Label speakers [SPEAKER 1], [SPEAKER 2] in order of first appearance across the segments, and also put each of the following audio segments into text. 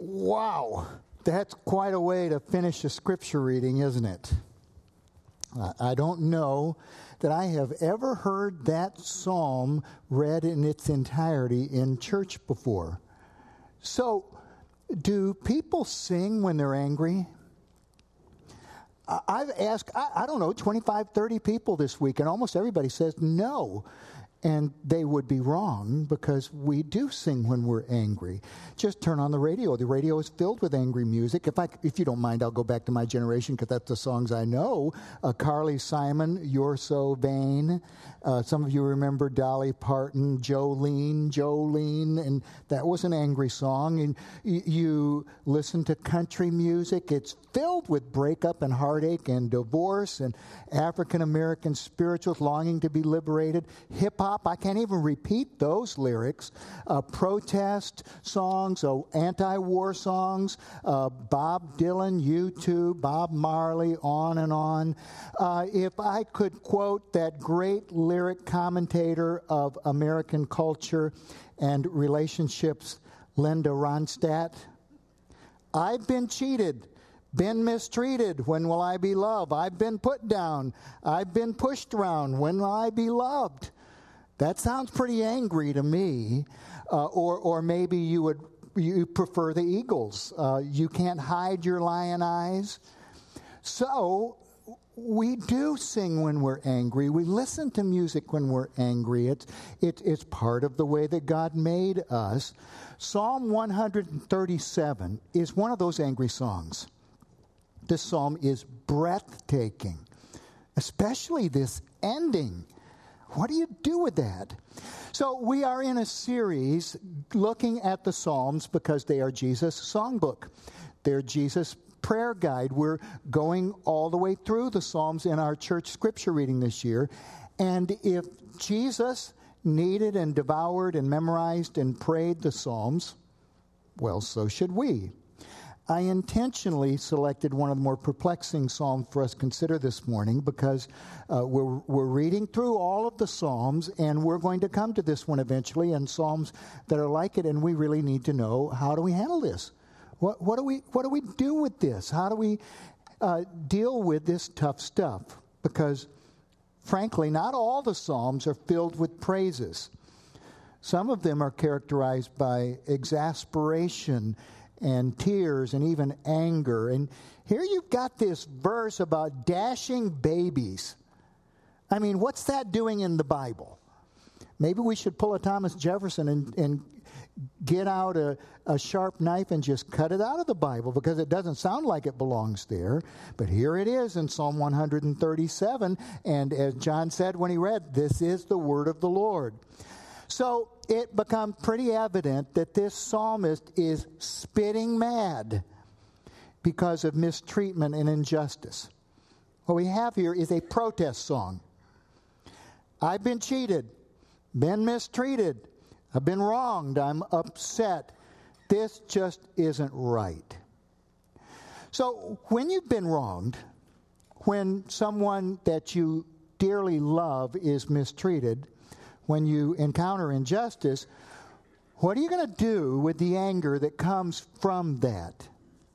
[SPEAKER 1] Wow, that's quite a way to finish a scripture reading, isn't it? I don't know that I have ever heard that psalm read in its entirety in church before. So, do people sing when they're angry? I've asked, I don't know, 25, 30 people this week, and almost everybody says no. And they would be wrong, because we do sing when we're angry. Just turn on the radio. The radio is filled with angry music. If you don't mind, I'll go back to my generation, because that's the songs I know. Carly Simon, You're So Vain. Some of you remember Dolly Parton, Jolene, and that was an angry song. And you listen to country music. It's filled with breakup and heartache and divorce and African-American spirituals longing to be liberated. Hip-hop. I can't even repeat those lyrics. Protest songs, anti-war songs, Bob Dylan, U2, Bob Marley, on and on. If I could quote that great lyric commentator of American culture and relationships, Linda Ronstadt, I've been cheated, been mistreated, when will I be loved? I've been put down, I've been pushed around, when will I be loved? That sounds pretty angry to me. Or maybe you prefer the Eagles. You can't hide your lion eyes. So we do sing when we're angry. We listen to music when we're angry. It's part of the way that God made us. Psalm 137 is one of those angry songs. This psalm is breathtaking, especially this ending. What do you do with that? So we are in a series looking at the Psalms because they are Jesus' songbook. They're Jesus' prayer guide. We're going all the way through the Psalms in our church scripture reading this year. And if Jesus needed and devoured and memorized and prayed the Psalms, well, so should we. I intentionally selected one of the more perplexing psalms for us to consider this morning because we're reading through all of the Psalms, and we're going to come to this one eventually, and Psalms that are like it, and we really need to know, how do we handle this? What do we do with this? How do we deal with this tough stuff? Because, frankly, not all the Psalms are filled with praises. Some of them are characterized by exasperation and tears and even anger. And here you've got this verse about dashing babies. I mean, what's that doing in the Bible? Maybe we should pull a Thomas Jefferson and get out a sharp knife and just cut it out of the Bible, because it doesn't sound like it belongs there. But here it is in Psalm 137. And as John said when he read, this is the word of the Lord. So it becomes pretty evident that this psalmist is spitting mad because of mistreatment and injustice. What we have here is a protest song. I've been cheated, been mistreated, I've been wronged, I'm upset. This just isn't right. So when you've been wronged, when someone that you dearly love is mistreated, when you encounter injustice, what are you going to do with the anger that comes from that?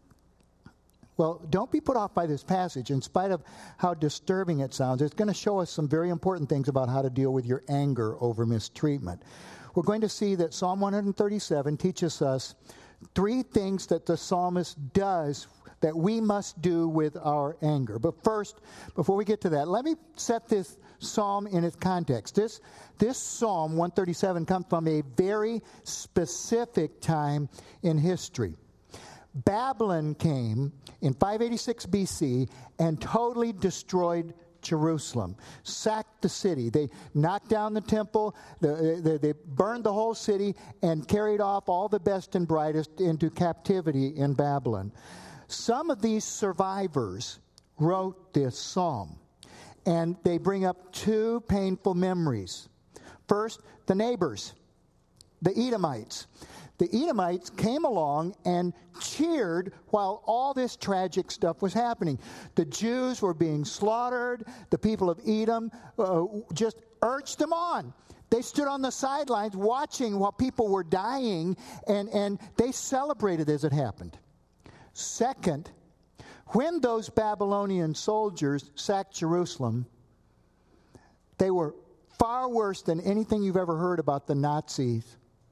[SPEAKER 1] Well, don't be put off by this passage. In spite of how disturbing it sounds, it's going to show us some very important things about how to deal with your anger over mistreatment. We're going to see that Psalm 137 teaches us three things that the psalmist does that we must do with our anger. But first, before we get to that, let me set this psalm in its context. This Psalm 137 comes from a very specific time in history. Babylon came in 586 BC and totally destroyed Jerusalem, sacked the city. They knocked down the temple, they burned the whole city, and carried off all the best and brightest into captivity in Babylon. Some of these survivors wrote this psalm, and they bring up two painful memories. First, the neighbors, the Edomites. The Edomites came along and cheered while all this tragic stuff was happening. The Jews were being slaughtered. The people of Edom just urged them on. They stood on the sidelines watching while people were dying, and they celebrated as it happened. Second, when those Babylonian soldiers sacked Jerusalem, they were far worse than anything you've ever heard about the Nazis.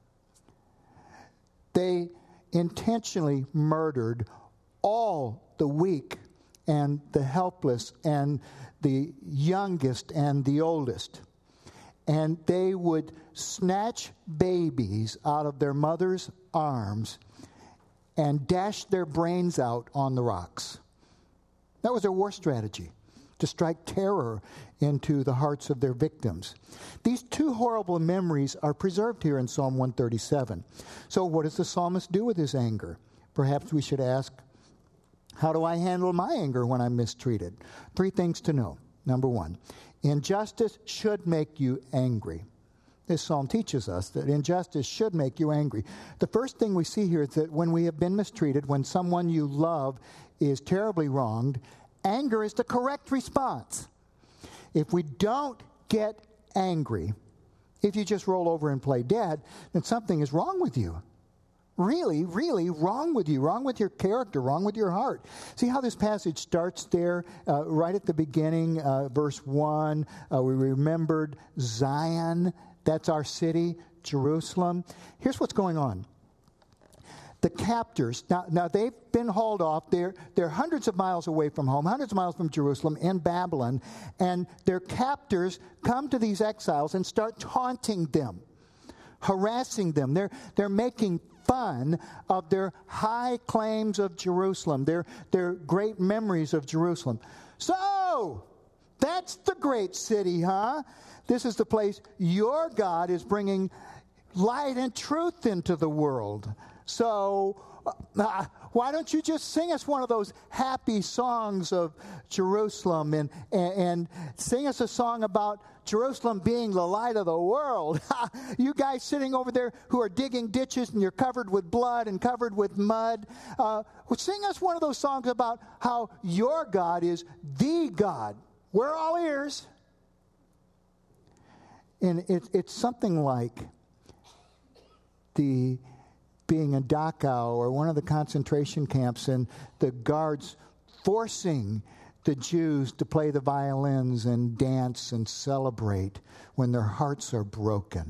[SPEAKER 1] They intentionally murdered all the weak and the helpless and the youngest and the oldest. And they would snatch babies out of their mother's arms and dash their brains out on the rocks. That was their war strategy, to strike terror into the hearts of their victims. These two horrible memories are preserved here in Psalm 137. So what does the psalmist do with his anger? Perhaps we should ask, how do I handle my anger when I'm mistreated? 3 things to know. Number 1, injustice should make you angry. This psalm teaches us that injustice should make you angry. The first thing we see here is that when we have been mistreated, when someone you love is terribly wronged, anger is the correct response. If we don't get angry, if you just roll over and play dead, then something is wrong with you. Really, really wrong with you, wrong with your character, wrong with your heart. See how this passage starts there, right at the beginning, verse 1. We remembered Zion. That's our city, Jerusalem. Here's what's going on. The captors, now they've been hauled off. They're hundreds of miles away from home, hundreds of miles from Jerusalem in Babylon. And their captors come to these exiles and start taunting them, harassing them. They're making fun of their high claims of Jerusalem, their great memories of Jerusalem. So, that's the great city, huh? This is the place your God is bringing light and truth into the world. So, why don't you just sing us one of those happy songs of Jerusalem and sing us a song about Jerusalem being the light of the world? You guys sitting over there who are digging ditches and you're covered with blood and covered with mud, sing us one of those songs about how your God is the God. We're all ears. And it's something like being in Dachau or one of the concentration camps and the guards forcing the Jews to play the violins and dance and celebrate when their hearts are broken.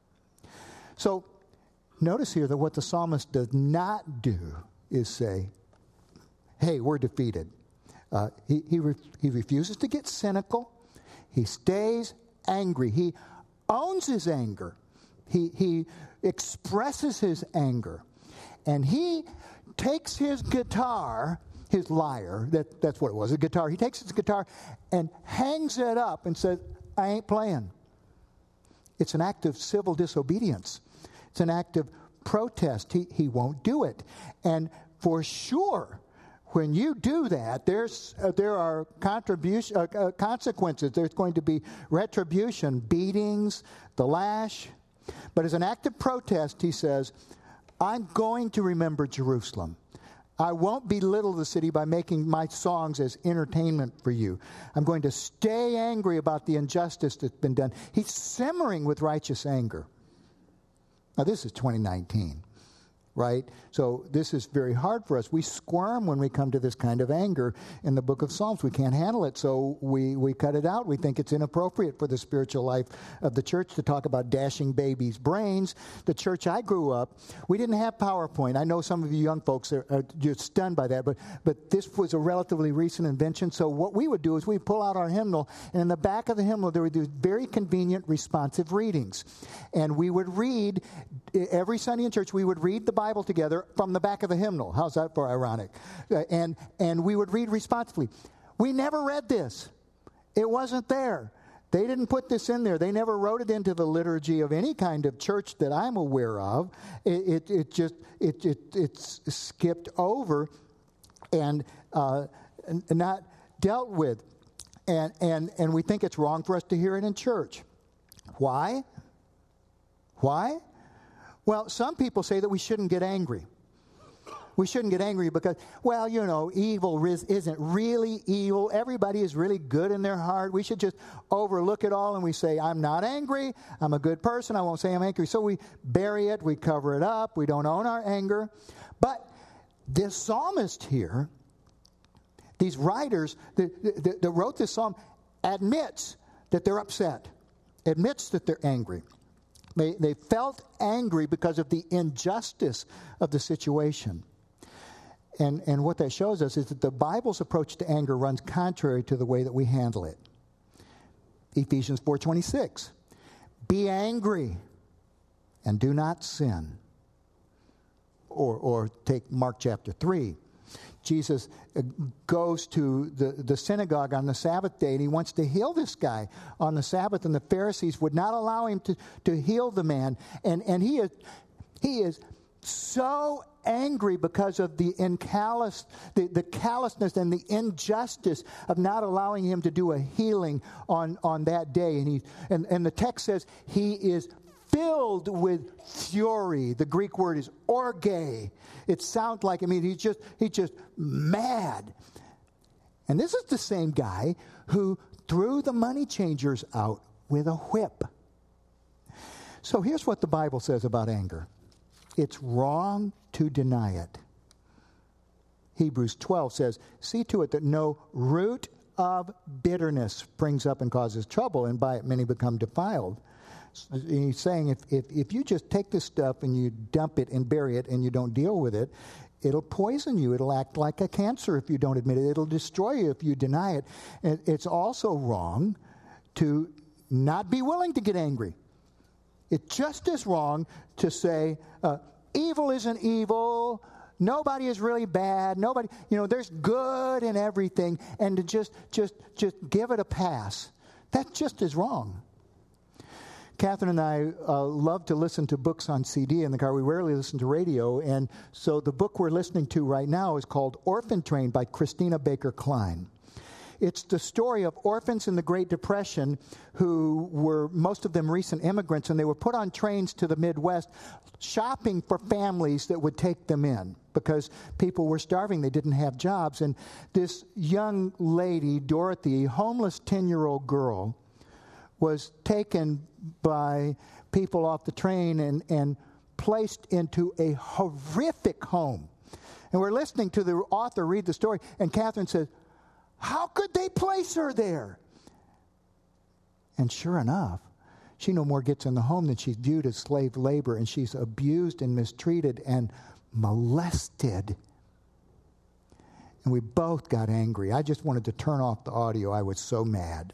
[SPEAKER 1] So notice here that what the psalmist does not do is say, hey, we're defeated. He refuses to get cynical. He stays angry. He owns his anger. He expresses his anger. And he takes his guitar, his lyre, that's what it was, a guitar. He takes his guitar and hangs it up and says, I ain't playing. It's an act of civil disobedience. It's an act of protest. He won't do it. And for sure, when you do that, there are consequences. There's going to be retribution, beatings, the lash. But as an act of protest, he says, I'm going to remember Jerusalem. I won't belittle the city by making my songs as entertainment for you. I'm going to stay angry about the injustice that's been done. He's simmering with righteous anger. Now, this is 2019, right? So this is very hard for us. We squirm when we come to this kind of anger in the book of Psalms. We can't handle it, so we cut it out. We think it's inappropriate for the spiritual life of the church to talk about dashing babies' brains. The church I grew up, we didn't have PowerPoint. I know some of you young folks are just stunned by that, but this was a relatively recent invention. So what we would do is we'd pull out our hymnal, and in the back of the hymnal there were these very convenient responsive readings. And we would read, every Sunday in church, we would read the Bible together from the back of the hymnal. How's that for ironic? And we would read responsively. We never read this. It wasn't there. They didn't put this in there. They never wrote it into the liturgy of any kind of church that I'm aware of. It's skipped over and not dealt with. And we think it's wrong for us to hear it in church. Why? Why? Well, some people say that we shouldn't get angry. We shouldn't get angry because, well, evil isn't really evil. Everybody is really good in their heart. We should just overlook it all and we say, I'm not angry. I'm a good person. I won't say I'm angry. So we bury it. We cover it up. We don't own our anger. But this psalmist here, these writers that wrote this psalm, admits that they're upset, admits that they're angry. They felt angry because of the injustice of the situation. And what that shows us is that the Bible's approach to anger runs contrary to the way that we handle it. Ephesians 4:26. Be angry and do not sin. Or take Mark chapter 3. Jesus goes to the synagogue on the Sabbath day, and he wants to heal this guy on the Sabbath, and the Pharisees would not allow him to heal the man. And he is so angry because of the callousness and the injustice of not allowing him to do a healing on that day. And the text says he is filled with fury. The Greek word is orge. It sounds like, he's just mad. And this is the same guy who threw the money changers out with a whip. So here's what the Bible says about anger. It's wrong to deny it. Hebrews 12 says, see to it that no root of bitterness springs up and causes trouble, and by it many become defiled. He's saying if you just take this stuff and you dump it and bury it and you don't deal with it, it'll poison you. It'll act like a cancer if you don't admit it. It'll destroy you if you deny it. And it's also wrong to not be willing to get angry. It's just as wrong to say, evil isn't evil. Nobody is really bad. Nobody, there's good in everything. And to just give it a pass. That's just as wrong. Catherine and I love to listen to books on CD in the car. We rarely listen to radio. And so the book we're listening to right now is called Orphan Train by Christina Baker Klein. It's the story of orphans in the Great Depression who were, most of them, recent immigrants, and they were put on trains to the Midwest shopping for families that would take them in because people were starving. They didn't have jobs. And this young lady, Dorothy, homeless 10-year-old girl, was taken by people off the train and placed into a horrific home. And we're listening to the author read the story, and Catherine says, how could they place her there? And sure enough, she no more gets in the home than she's viewed as slave labor, and she's abused and mistreated and molested. And we both got angry. I just wanted to turn off the audio. I was so mad.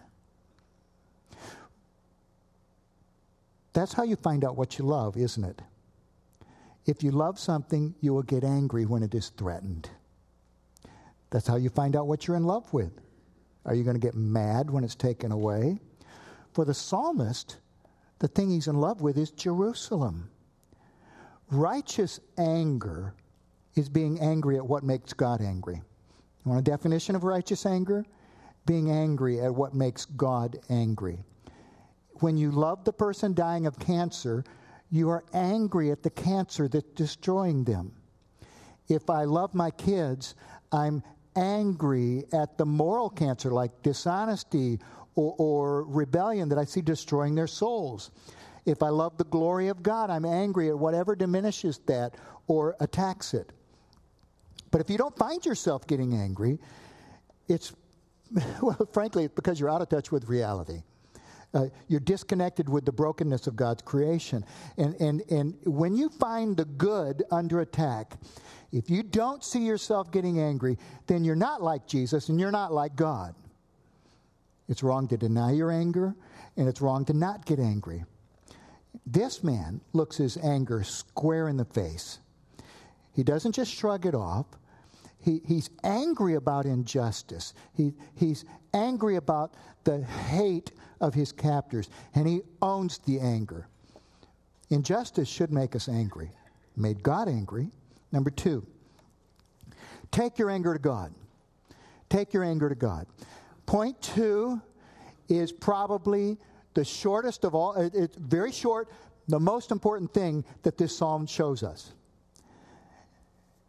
[SPEAKER 1] That's how you find out what you love, isn't it? If you love something, you will get angry when it is threatened. That's how you find out what you're in love with. Are you going to get mad when it's taken away? For the psalmist, the thing he's in love with is Jerusalem. Righteous anger is being angry at what makes God angry. You want a definition of righteous anger? Being angry at what makes God angry. When you love the person dying of cancer, you are angry at the cancer that's destroying them. If I love my kids, I'm angry at the moral cancer like dishonesty or rebellion that I see destroying their souls. If I love the glory of God, I'm angry at whatever diminishes that or attacks it. But if you don't find yourself getting angry, it's, well, frankly, it's because you're out of touch with reality. You're disconnected with the brokenness of God's creation. And when you find the good under attack, if you don't see yourself getting angry, then you're not like Jesus and you're not like God. It's wrong to deny your anger, and it's wrong to not get angry. This man looks his anger square in the face. He doesn't just shrug it off. He's angry about injustice. He's angry about the hate of his captors, and he owns the anger. Injustice should make us angry. It made God angry. Number 2, take your anger to God. Take your anger to God. Point 2 is probably the shortest of all. It's very short, the most important thing that this psalm shows us.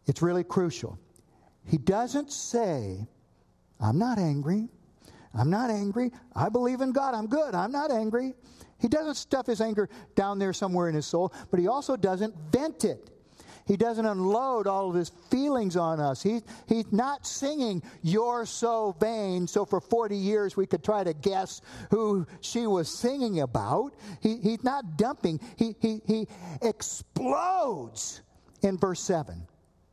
[SPEAKER 1] It's really crucial. He doesn't say, I'm not angry. I'm not angry. I believe in God. I'm good. I'm not angry. He doesn't stuff his anger down there somewhere in his soul, but he also doesn't vent it. He doesn't unload all of his feelings on us. He's not singing, "You're so vain," so for 40 years we could try to guess who she was singing about. He's not dumping. He explodes in verse 7.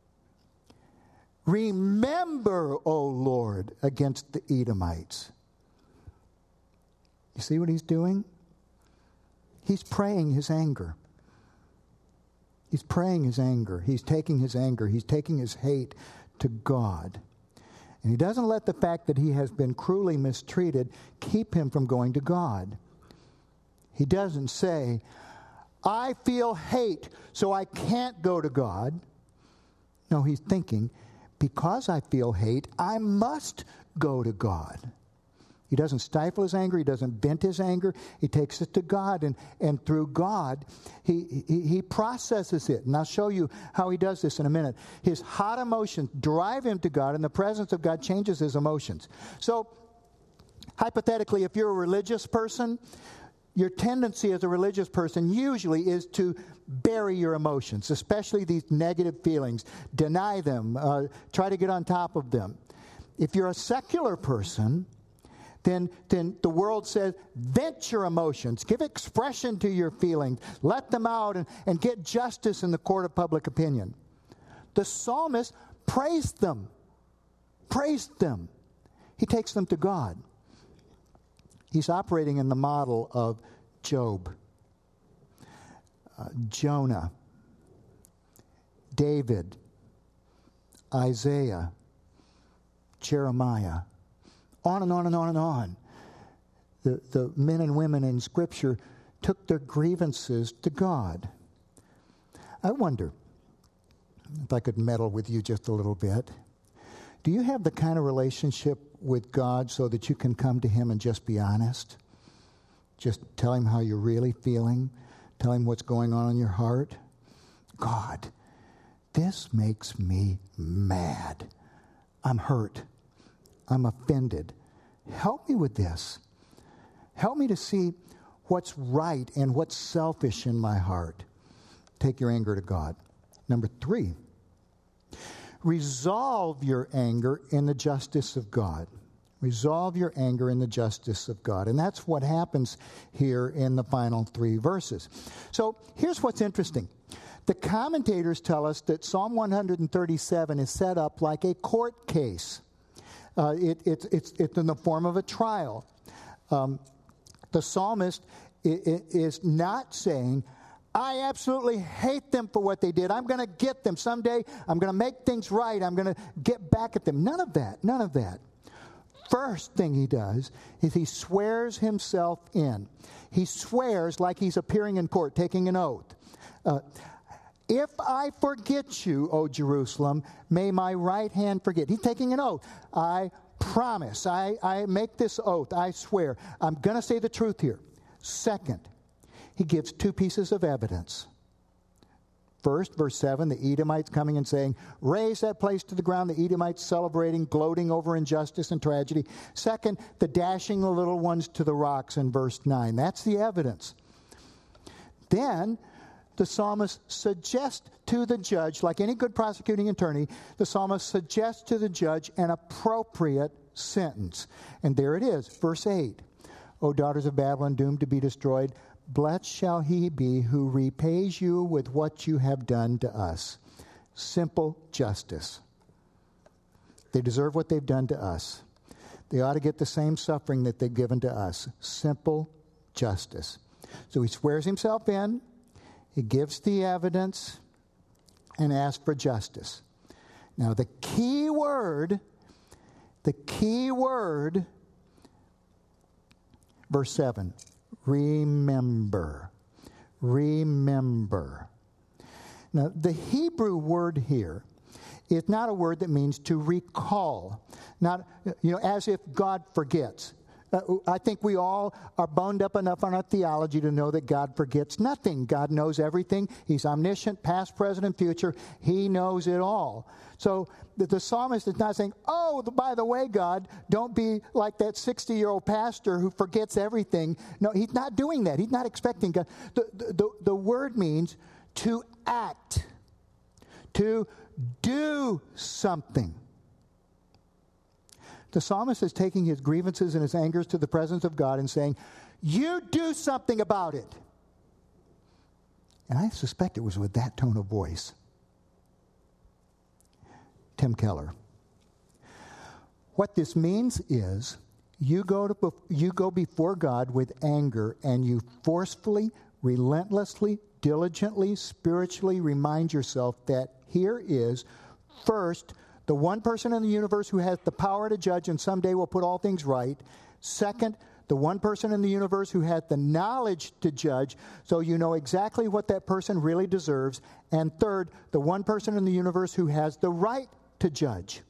[SPEAKER 1] Remember, O Lord, against the Edomites. You see what he's doing? He's praying his anger. He's praying his anger. He's taking his anger. He's taking his hate to God. And he doesn't let the fact that he has been cruelly mistreated keep him from going to God. He doesn't say, I feel hate, so I can't go to God. No, he's thinking, because I feel hate, I must go to God. He doesn't stifle his anger. He doesn't vent his anger. He takes it to God, and through God, he processes it. And I'll show you how he does this in a minute. His hot emotions drive him to God, and the presence of God changes his emotions. So, hypothetically, if you're a religious person, your tendency as a religious person usually is to bury your emotions, especially these negative feelings. Deny them. Try to get on top of them. If you're a secular person, then the world says, vent your emotions. Give expression to your feelings. Let them out and get justice in the court of public opinion. The psalmist praised them. Praised them. He takes them to God. He's operating in the model of Job, Jonah, David, Isaiah, Jeremiah. On and on and on and on. The men and women in Scripture took their grievances to God. I wonder if I could meddle with you just a little bit. Do you have the kind of relationship with God so that you can come to Him and just be honest? Just tell Him how you're really feeling. Tell Him what's going on in your heart. God, this makes me mad. I'm hurt. I'm offended. Help me with this. Help me to see what's right and what's selfish in my heart. Take your anger to God. Number 3, resolve your anger in the justice of God. Resolve your anger in the justice of God. And that's what happens here in the final 3 verses. So here's what's interesting. The commentators tell us that Psalm 137 is set up like a court case. It's in the form of a trial. The psalmist is not saying, I absolutely hate them for what they did. I'm going to get them someday. I'm going to make things right. I'm going to get back at them. None of that. None of that. First thing he does is he swears himself in. He swears like he's appearing in court, taking an oath. If I forget you, O Jerusalem, may my right hand forget. He's taking an oath. I promise. I make this oath. I swear. I'm going to say the truth here. Second, he gives 2 pieces of evidence. First, verse 7, the Edomites coming and saying, raise that place to the ground. The Edomites celebrating, gloating over injustice and tragedy. Second, the dashing the little ones to the rocks in verse 9. That's the evidence. Then the psalmist suggests to the judge, like any good prosecuting attorney, the psalmist suggests to the judge an appropriate sentence. And there it is, verse 8. O daughters of Babylon, doomed to be destroyed, blessed shall he be who repays you with what you have done to us. Simple justice. They deserve what they've done to us. They ought to get the same suffering that they've given to us. Simple justice. So he swears himself in. He gives the evidence and asks for justice. Now, the key word, verse 7, remember. Remember. Now, the Hebrew word here is not a word that means to recall. Not, as if God forgets. I think we all are boned up enough on our theology to know that God forgets nothing. God knows everything. He's omniscient, past, present, and future. He knows it all. So the psalmist is not saying, oh, by the way, God, don't be like that 60-year-old pastor who forgets everything. No, he's not doing that. He's not expecting God. The word means to act, to do something. The psalmist is taking his grievances and his angers to the presence of God and saying, you do something about it. And I suspect it was with that tone of voice. Tim Keller. What this means is you go before God with anger and you forcefully, relentlessly, diligently, spiritually remind yourself that here is, first, the one person in the universe who has the power to judge and someday will put all things right. Second, the one person in the universe who has the knowledge to judge, so you know exactly what that person really deserves. And third, the one person in the universe who has the right to judge.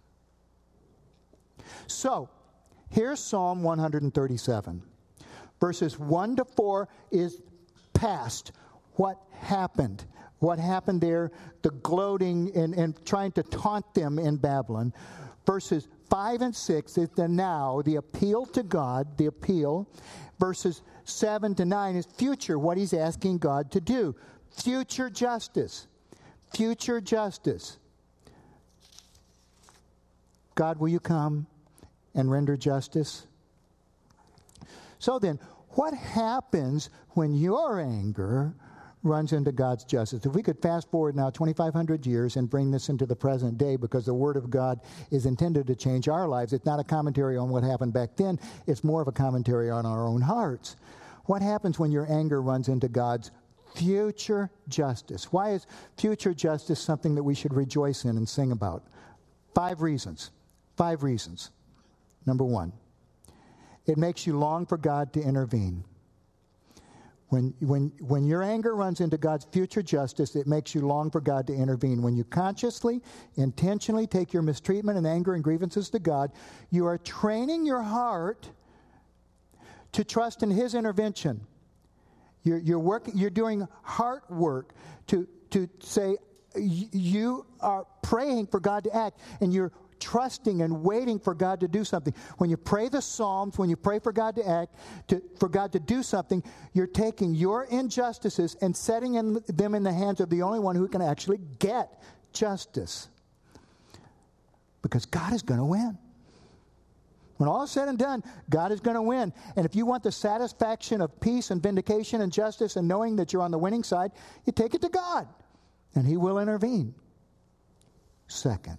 [SPEAKER 1] So, here's Psalm 137. Verses 1 to 4 is past. What happened? What happened there, the gloating and trying to taunt them in Babylon. Verses 5 and 6 is the now, the appeal to God, the appeal. Verses 7 to 9 is future, what he's asking God to do. Future justice. Future justice. God, will you come and render justice? So then, what happens when your anger runs into God's justice? If we could fast forward now 2,500 years and bring this into the present day, because the Word of God is intended to change our lives. It's not a commentary on what happened back then. It's more of a commentary on our own hearts. What happens when your anger runs into God's future justice? Why is future justice something that we should rejoice in and sing about? 5 reasons. 5 reasons. Number 1, it makes you long for God to intervene. When your anger runs into God's future justice, it makes you long for God to intervene. When you consciously, intentionally take your mistreatment and anger and grievances to God, you are training your heart to trust in His intervention. You're doing heart work to say you are praying for God to act, and you're trusting and waiting for God to do something. When you pray the Psalms, when you pray for God to act, for God to do something, you're taking your injustices and setting them in the hands of the only one who can actually get justice. Because God is going to win. When all is said and done, God is going to win. And if you want the satisfaction of peace and vindication and justice and knowing that you're on the winning side, you take it to God, and He will intervene. Second,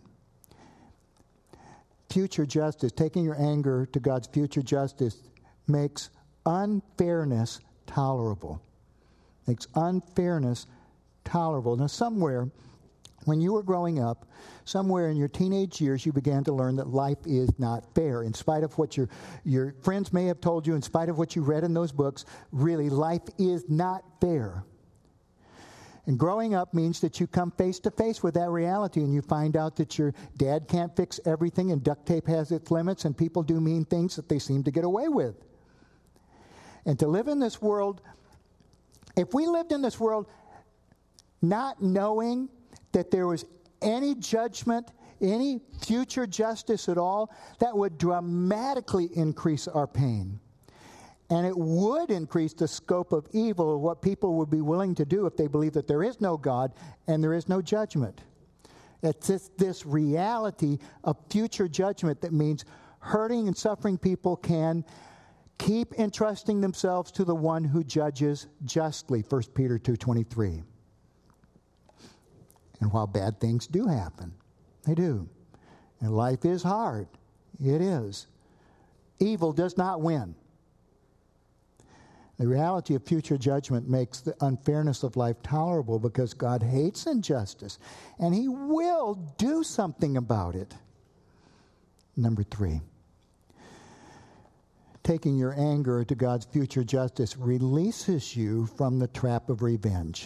[SPEAKER 1] future justice, taking your anger to God's future justice, makes unfairness tolerable. Makes unfairness tolerable. Now, somewhere, when you were growing up, somewhere in your teenage years, you began to learn that life is not fair. In spite of what your friends may have told you, in spite of what you read in those books, really, life is not fair. And growing up means that you come face to face with that reality, and you find out that your dad can't fix everything, and duct tape has its limits, and people do mean things that they seem to get away with. And to live in this world, if we lived in this world not knowing that there was any judgment, any future justice at all, that would dramatically increase our pain. And it would increase the scope of evil of what people would be willing to do if they believe that there is no God and there is no judgment. It's this reality of future judgment that means hurting and suffering people can keep entrusting themselves to the one who judges justly, 1 Peter 2:23. And while bad things do happen, they do. And life is hard. It is. Evil does not win. The reality of future judgment makes the unfairness of life tolerable because God hates injustice, and He will do something about it. Number 3, taking your anger to God's future justice releases you from the trap of revenge.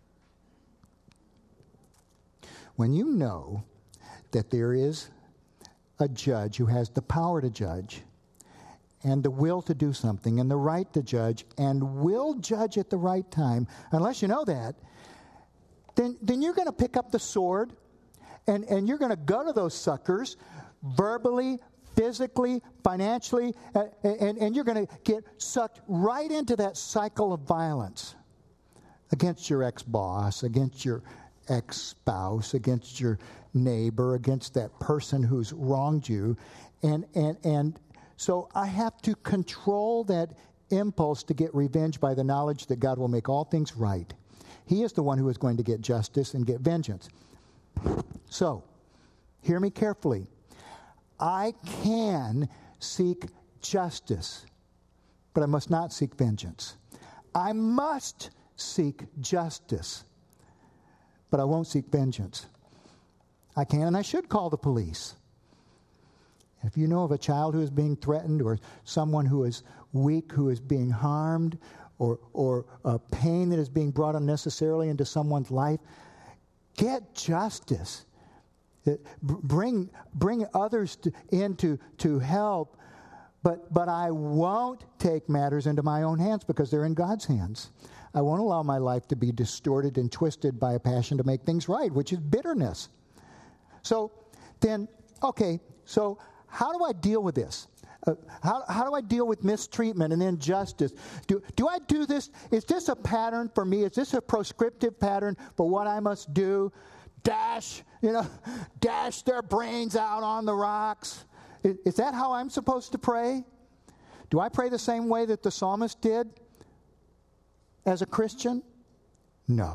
[SPEAKER 1] When you know that there is a judge who has the power to judge, and the will to do something and the right to judge and will judge at the right time, unless you know that, then you're going to pick up the sword and you're going to go to those suckers verbally, physically, financially, and you're going to get sucked right into that cycle of violence against your ex-boss, against your ex-spouse, against your neighbor, against that person who's wronged you. And so I have to control that impulse to get revenge by the knowledge that God will make all things right. He is the one who is going to get justice and get vengeance. So, hear me carefully. I can seek justice, but I must not seek vengeance. I must seek justice, but I won't seek vengeance. I can and I should call the police. If you know of a child who is being threatened or someone who is weak, who is being harmed, or a pain that is being brought unnecessarily into someone's life, get justice. Bring others in to help, but I won't take matters into my own hands because they're in God's hands. I won't allow my life to be distorted and twisted by a passion to make things right, which is bitterness. So then, okay, so how do I deal with this? How do I deal with mistreatment and injustice? Do I do this? Is this a pattern for me? Is this a prescriptive pattern for what I must do? Dash their brains out on the rocks. Is that how I'm supposed to pray? Do I pray the same way that the psalmist did as a Christian? No.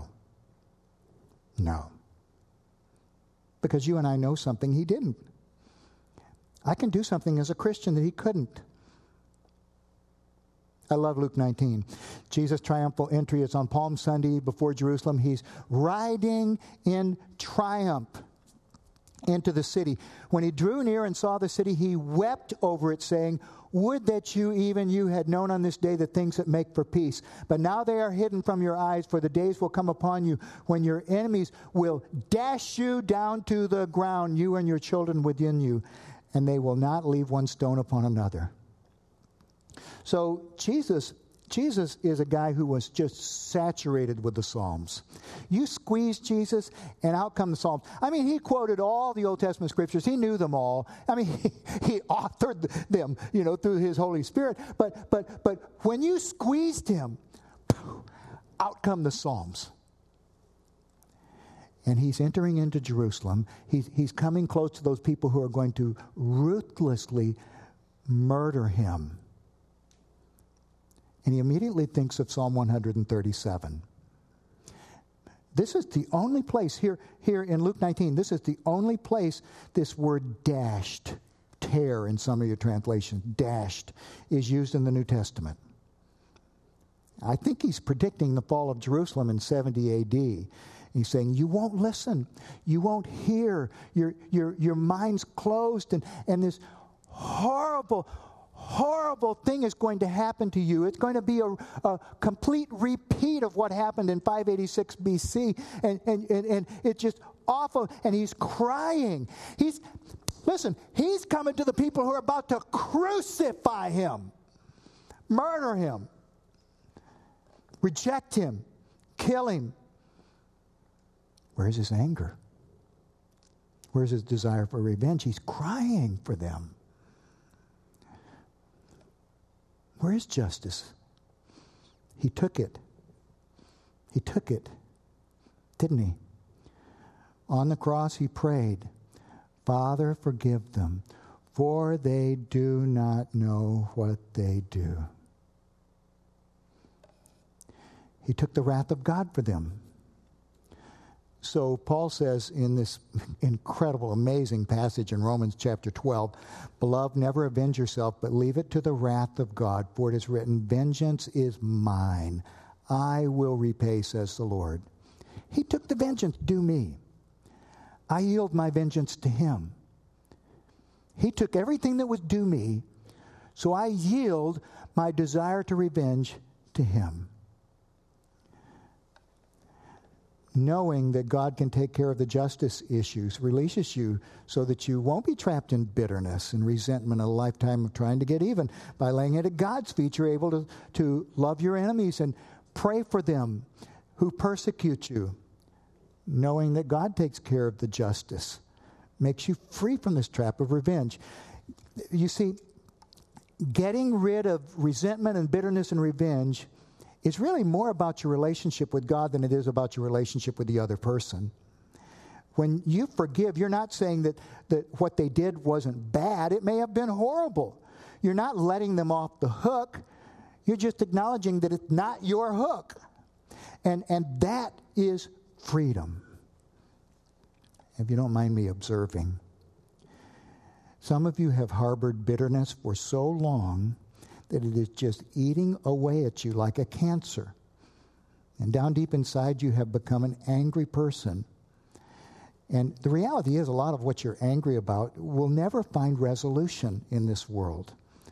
[SPEAKER 1] Because you and I know something he didn't. I can do something as a Christian that he couldn't. I love Luke 19. Jesus' triumphal entry is on Palm Sunday before Jerusalem. He's riding in triumph into the city. When he drew near and saw the city, he wept over it, saying, "Would that you had known on this day the things that make for peace. But now they are hidden from your eyes, for the days will come upon you when your enemies will dash you down to the ground, you and your children within you, and they will not leave one stone upon another." So Jesus is a guy who was just saturated with the Psalms. You squeeze Jesus, and out come the Psalms. I mean, he quoted all the Old Testament scriptures. He knew them all. I mean, he authored them, through his Holy Spirit. But when you squeezed him, out come the Psalms. And he's entering into Jerusalem. He's coming close to those people who are going to ruthlessly murder him. And he immediately thinks of Psalm 137. This is the only place here in Luke 19, this is the only place this word dashed, tear in some of your translations, dashed, is used in the New Testament. I think he's predicting the fall of Jerusalem in 70 A.D. He's saying, you won't listen. You won't hear. Your mind's closed, and this horrible thing is going to happen to you. It's going to be a complete repeat of what happened in 586 BC. And it's just awful. And he's crying. He's coming to the people who are about to crucify him, murder him, reject him, kill him. Where's his anger? Where's his desire for revenge? He's crying for them. Where is justice? He took it. He took it, didn't he? On the cross he prayed, "Father, forgive them, for they do not know what they do." He took the wrath of God for them. So Paul says in this incredible, amazing passage in Romans chapter 12, "Beloved, never avenge yourself, but leave it to the wrath of God. For it is written, 'Vengeance is mine. I will repay,' says the Lord." He took the vengeance due me. I yield my vengeance to him. He took everything that was due me, so I yield my desire to revenge to him. knowing that God can take care of the justice issues releases you so that you won't be trapped in bitterness and resentment, a lifetime of trying to get even. By laying it at God's feet, you're able to love your enemies and pray for them who persecute you, knowing that God takes care of the justice. Makes you free from this trap of revenge. You see, getting rid of resentment and bitterness and revenge is really more about your relationship with God than it is about your relationship with the other person. When you forgive, you're not saying that what they did wasn't bad. It may have been horrible. You're not letting them off the hook. You're just acknowledging that it's not your hook. And that is freedom. If you don't mind me observing, some of you have harbored bitterness for so long that it is just eating away at you like a cancer. And down deep inside, you have become an angry person. And the reality is, a lot of what you're angry about will never find resolution in this world.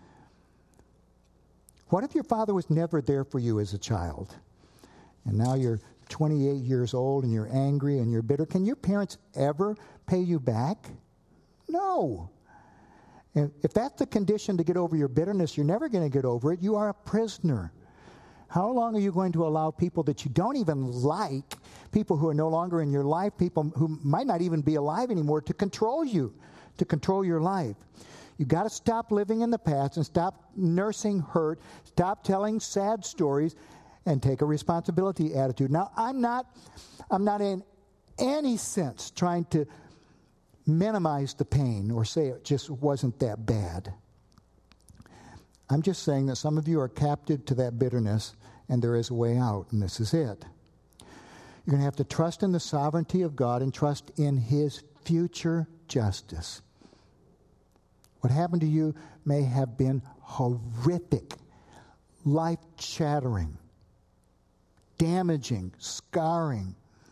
[SPEAKER 1] What if your father was never there for you as a child? And now you're 28 years old and you're angry and you're bitter. Can your parents ever pay you back? No. If that's the condition to get over your bitterness, you're never going to get over it. You are a prisoner. How long are you going to allow people that you don't even like, people who are no longer in your life, people who might not even be alive anymore, to control you, to control your life? You've got to stop living in the past and stop nursing hurt, stop telling sad stories, and take a responsibility attitude. Now, I'm not in any sense trying to minimize the pain or say it just wasn't that bad. I'm just saying that some of you are captive to that bitterness, and there is a way out, and this is it. You're going to have to trust in the sovereignty of God and trust in His future justice. What happened to you may have been horrific, life-shattering, damaging, scarring.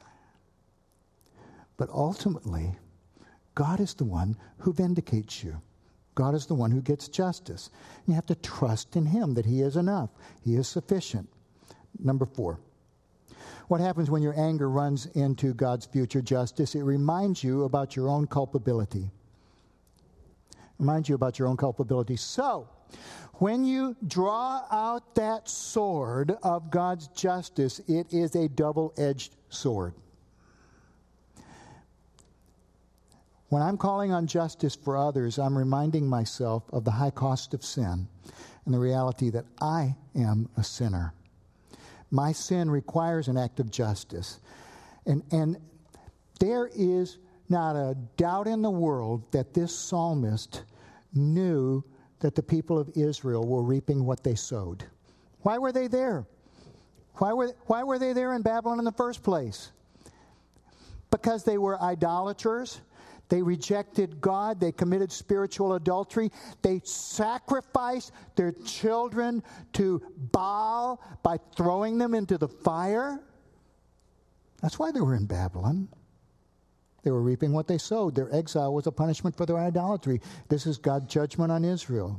[SPEAKER 1] But ultimately, God is the one who vindicates you. God is the one who gets justice. You have to trust in Him that He is enough. He is sufficient. Number 4. What happens when your anger runs into God's future justice? It reminds you about your own culpability. Reminds you about your own culpability. So, when you draw out that sword of God's justice, it is a double-edged sword. When I'm calling on justice for others, I'm reminding myself of the high cost of sin and the reality that I am a sinner. My sin requires an act of justice. And there is not a doubt in the world that this psalmist knew that the people of Israel were reaping what they sowed. Why were they there? Why were they there in Babylon in the first place? Because they were idolaters. They rejected God. They committed spiritual adultery. They sacrificed their children to Baal by throwing them into the fire. That's why they were in Babylon. They were reaping what they sowed. Their exile was a punishment for their idolatry. This is God's judgment on Israel.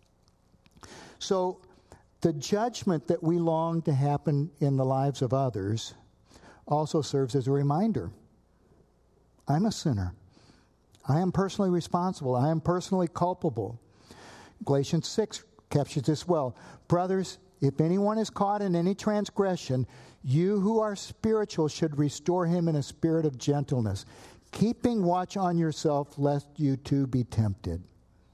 [SPEAKER 1] So the judgment that we long to happen in the lives of others also serves as a reminder. I'm a sinner. I am personally responsible. I am personally culpable. Galatians 6 captures this well. Brothers, if anyone is caught in any transgression, you who are spiritual should restore him in a spirit of gentleness, keeping watch on yourself lest you too be tempted.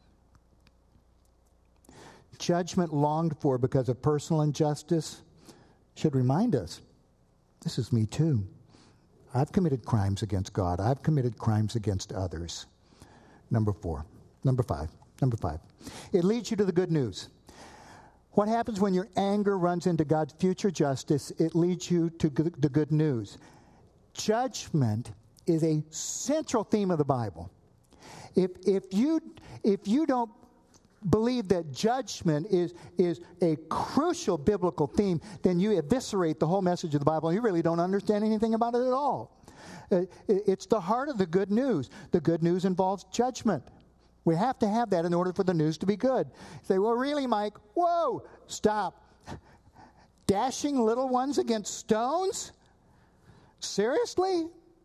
[SPEAKER 1] Judgment longed for because of personal injustice should remind us, this is me too. I've committed crimes against God. I've committed crimes against others. Number 5. It leads you to the good news. What happens when your anger runs into God's future justice? It leads you to the good news. Judgment is a central theme of the Bible. If you don't believe that judgment is a crucial biblical theme, then you eviscerate the whole message of the Bible and you really don't understand anything about it at all. It's the heart of the good news. The good news involves judgment. We have to have that in order for the news to be good. You say, well, really, Mike? Whoa, stop. Dashing little ones against stones? Seriously?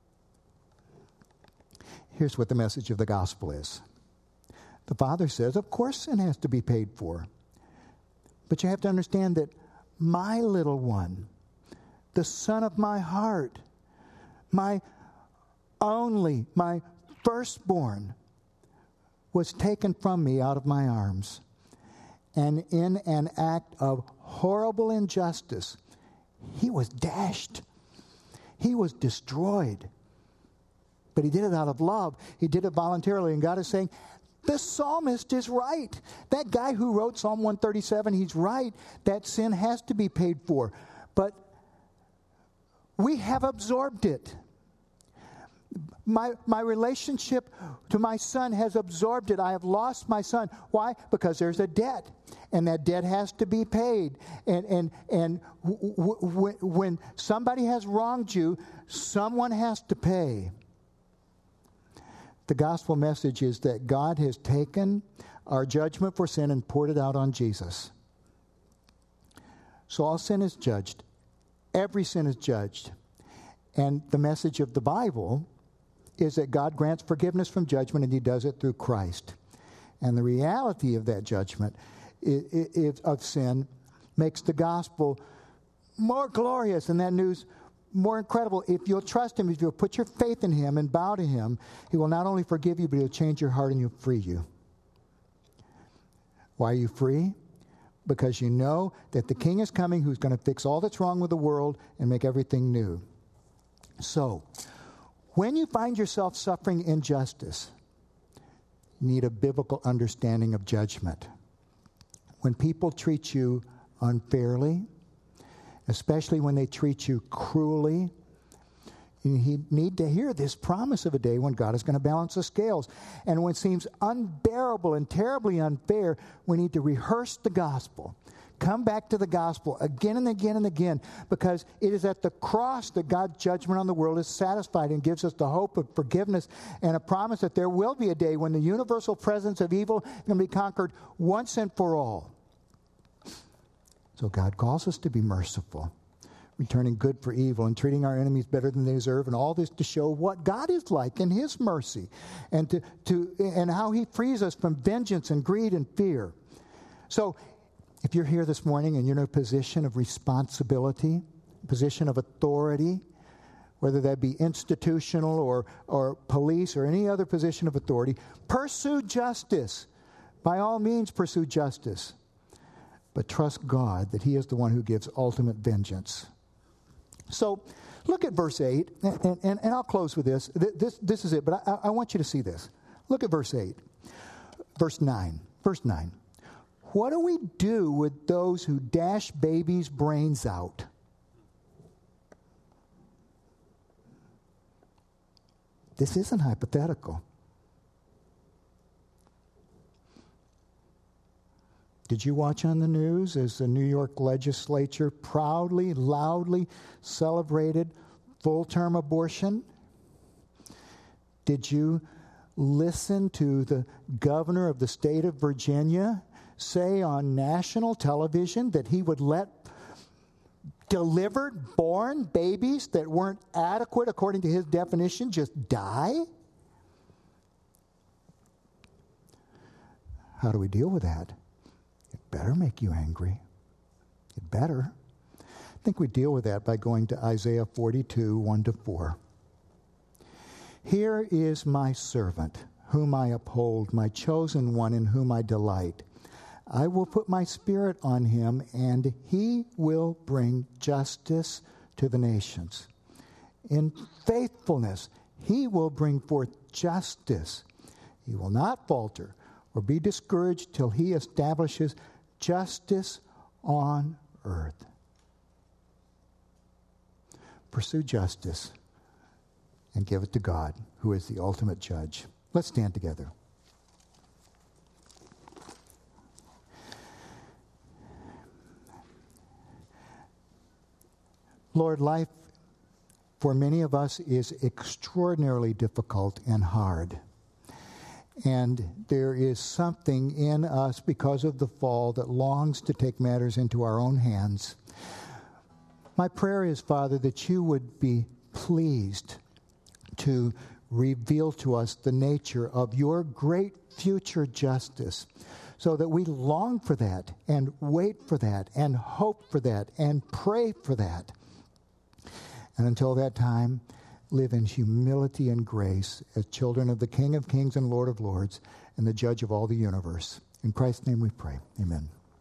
[SPEAKER 1] Here's what the message of the gospel is. The Father says, of course sin has to be paid for. But you have to understand that my little one, the son of my heart, my only, my firstborn, was taken from me out of my arms. And in an act of horrible injustice, he was dashed. He was destroyed. But he did it out of love. He did it voluntarily. And God is saying, the psalmist is right. That guy who wrote Psalm 137, he's right. That sin has to be paid for. But we have absorbed it. My relationship to my son has absorbed it. I have lost my son. Why? Because there's a debt. And that debt has to be paid. And when somebody has wronged you, someone has to pay. The gospel message is that God has taken our judgment for sin and poured it out on Jesus. So all sin is judged. Every sin is judged. And the message of the Bible is that God grants forgiveness from judgment, and he does it through Christ. And the reality of that judgment of sin makes the gospel more glorious, and that news more incredible. If you'll trust him, if you'll put your faith in him and bow to him, he will not only forgive you, but he'll change your heart and he'll free you. Why are you free? Because you know that the king is coming who's going to fix all that's wrong with the world and make everything new. So, when you find yourself suffering injustice, you need a biblical understanding of judgment. When people treat you unfairly, especially when they treat you cruelly, you need to hear this promise of a day when God is going to balance the scales. And when it seems unbearable and terribly unfair, we need to rehearse the gospel. Come back to the gospel again and again and again, because it is at the cross that God's judgment on the world is satisfied and gives us the hope of forgiveness and a promise that there will be a day when the universal presence of evil is going to be conquered once and for all. So God calls us to be merciful, returning good for evil and treating our enemies better than they deserve, and all this to show what God is like in his mercy and and how he frees us from vengeance and greed and fear. So if you're here this morning and you're in a position of responsibility, position of authority, whether that be institutional or police or any other position of authority, pursue justice. By all means, pursue justice. But trust God that he is the one who gives ultimate vengeance. So look at verse 8, and I'll close with this. This is it, but I want you to see this. Look at verse 8. Verse 9. Verse 9. What do we do with those who dash babies' brains out? This isn't hypothetical. Did you watch on the news as the New York legislature proudly, loudly celebrated full-term abortion? Did you listen to the governor of the state of Virginia say on national television that he would let delivered, born babies that weren't adequate according to his definition just die? How do we deal with that? It better make you angry. It better. I think we deal with that by going to Isaiah 42, 1-4. Here is my servant, whom I uphold, my chosen one in whom I delight. I will put my spirit on him, and he will bring justice to the nations. In faithfulness, he will bring forth justice. He will not falter or be discouraged till he establishes justice on earth. Pursue justice and give it to God, who is the ultimate judge. Let's stand together. Lord, life for many of us is extraordinarily difficult and hard. And there is something in us because of the fall that longs to take matters into our own hands. My prayer is, Father, that you would be pleased to reveal to us the nature of your great future justice, so that we long for that and wait for that and hope for that and pray for that. And until that time, live in humility and grace as children of the King of Kings and Lord of Lords and the Judge of all the universe. In Christ's name we pray. Amen.